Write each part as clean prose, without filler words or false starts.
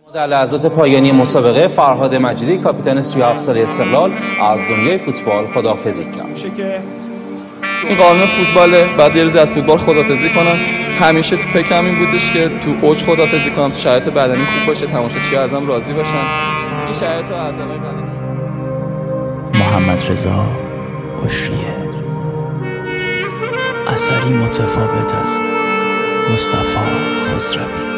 در لحظات پایانی مسابقه فرهاد مجیدی کاپیتان 37 ساله استقلال از دنیای فوتبال خداحافظی کرد. این قانون فوتباله، بعد یه روز از فوتبال خداحافظی کنم. همیشه تو فکرم این بودش که تو اوج خداحافظی کنم، تو شرایط بدنی خوب باشه، تماشاگرها ازم راضی باشن. این شرایط رو از اول بدنی. محمد رضا عشریه، اثری متفاوت از مصطفی خسروی.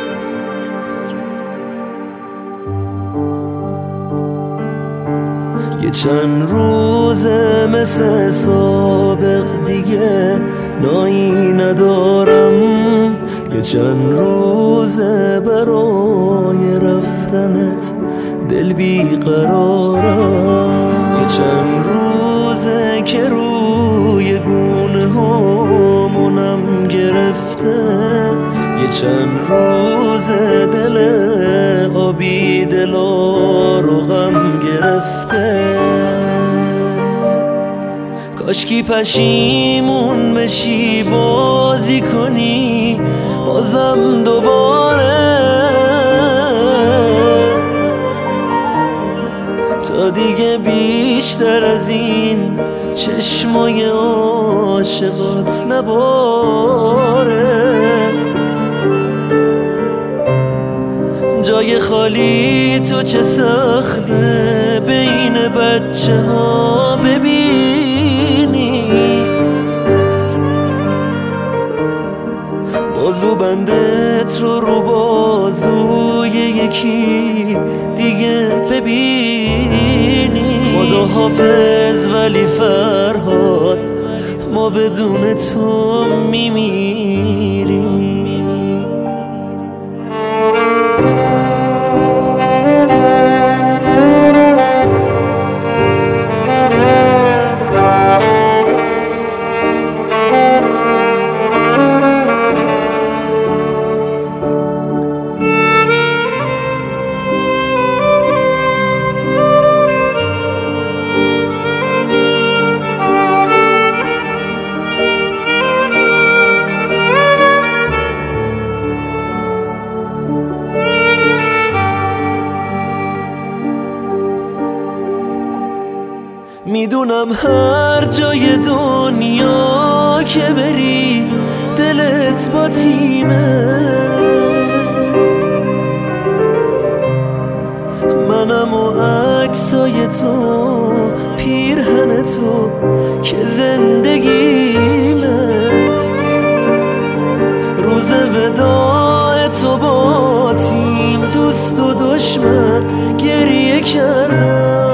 یه چند روزه مثل سابق دیگه نایی ندارم، یه چند روزه برای رفتنت دل بیقرارم، یه چند روزه که روی گونه هامونم گرفته، یه چند روزه دل آبی دلا رو غم گرفته. کاشکی پشیمون بشی بازی کنی بازم دوباره، تا دیگه بیشتر از این چشمای عاشقات نباره. جای خالی تو چه سخته بین بچه ها ببینی، بازو بندت رو بازوی یکی دیگه ببینی. خدا حافظ ولی فرهاد ما بدون تو میمیریم. میدونم هر جای دنیا که بری دلت با تیمه، منم و عکسای تو پیرهن تو که زندگیمه. روز وداع تو با تیم دوست و دشمن گریه کردم،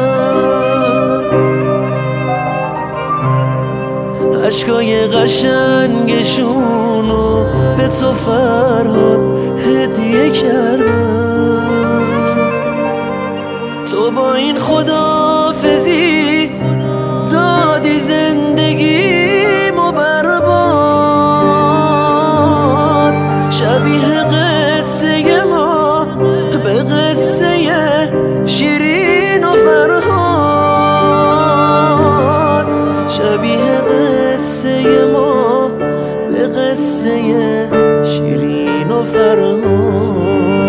عشقای قشنگشونو به تو فرهاد هدیه کردم. تو با این خداحافظی دادی زندگیمو برباد، شبیه قصه ما به قصه شیرین و فرهاد، شبیه قصه ما به قصه شیرین و فرهاد.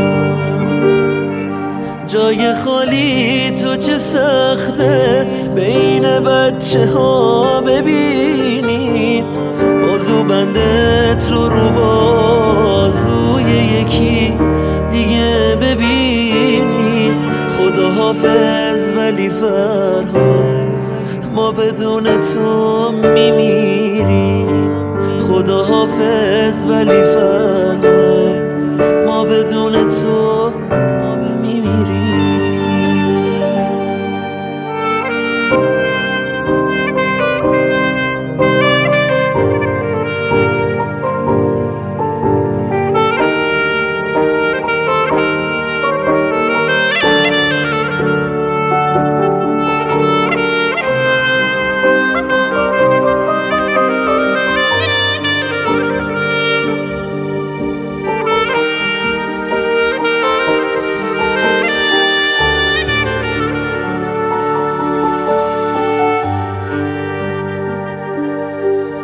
جای خالی تو چه سخته بین بچه ها ببینید، بازو بندت رو بازوی یکی دیگه ببینید. خدا حافظ ولی فرهاد ما بدون تو میمیریم. خدا حافظ ولی فرهاد ما بدون تو میمیریم.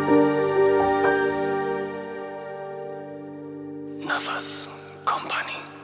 Nafas Company.